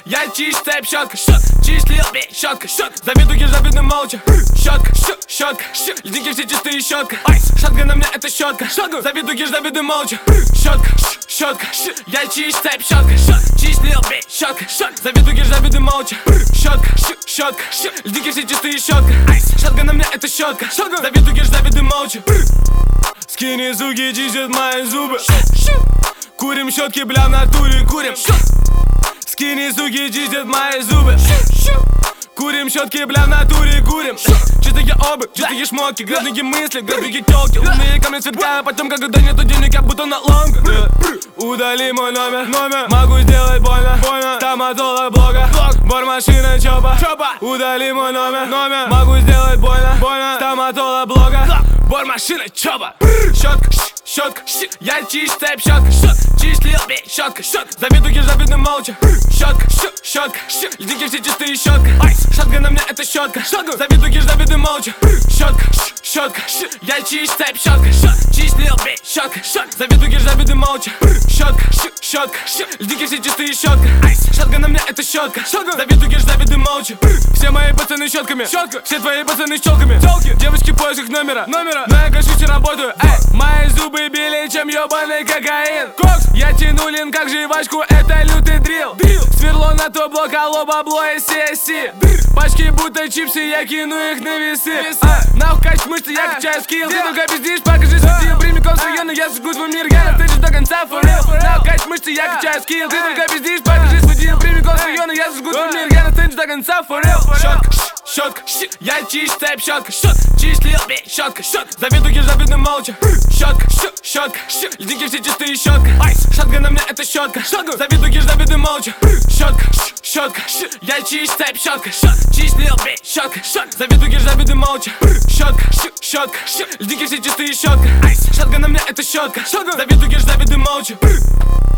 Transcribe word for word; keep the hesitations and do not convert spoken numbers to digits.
Я чист, цепь, щетка, числил, щетка, завидуешь, завидно молча. Щетка, щетка, ледники все чистые, щетка. Шатка на мне это щетка, завидуешь, завидно молча. Щетка, щетка, я чист, цепь, щетка, числил, щетка, завидуешь, завидно молча. Щетка, щетка, ледники все чистые, щетка. Шатка на мне это щетка, завидуешь, завидно молча. Скини, суки, чистят мои зубы. Курим щетки, бля, в натуре курим. Скини, суки, чистят мои зубы. Курим щетки, бля, в натуре курим. Чистые обувь, чистые шмотки, грязные мысли, грязные телки. Умные камни сверкают, потом, когда нету денег, я будто на ломках. Удали мой номер, номер, могу сделать больно, больно. Стоматолог блога, бормашина чопа. Удали мой номер, номер, могу сделать больно, больно. Стоматолог блога, бормашина чопа. Щетка, щетка, я чист, цепь, щетка, числил, щетка, завидуешь, завидно молча. Щетка, щетка, ледники все чистые, щетка. Шатка на мне это щетка, завидуешь, завидно молча. Щетка, щетка, я чист, цепь, щетка, числил, щетка, завидуешь, завидно молча. Щетка, щетка, ледники все чистые, щетка. Шатка на мне это щетка, завидуешь, завидно молча. Все мои пацаны щетками, все твои пацаны с челками. Девочки в поисках номера, номера, но я гашусь и работаю. Эй, мои зубы белее, чем ебаный кокаин. Кокс, я тяну лин как жвачку, это лютый дрил. Сверло на то блок, алло, бабло и си. Пачки будто чипсы, я кину их на весы. а, Нахуй качать мышцы, я качаю скилл. Ты только пиздишь, покажи свой прямиком с района. Я сжигу твой мир, я ты же до конца форел. Нахуй качать мышцы, я качаю скилл. Ты только пиздишь, покажи свой прямиком с района. Я сжигу твой мир, я ты же до конца форел. Щетка, щетка, я чист, цепь, щетка, числил, щетка, завидуешь, завидно молча. Щетка, щетка, ледники все чистые, щетка. Шатка на мне это щетка, завидуешь, завидно молча. Щетка, щетка, я чист, цепь, щетка, числил, щетка, завидуешь, завидно молча. Щетка, щетка, ледники все чистые, щетка. Шатка на мне это щетка, завидуешь, завидно молча.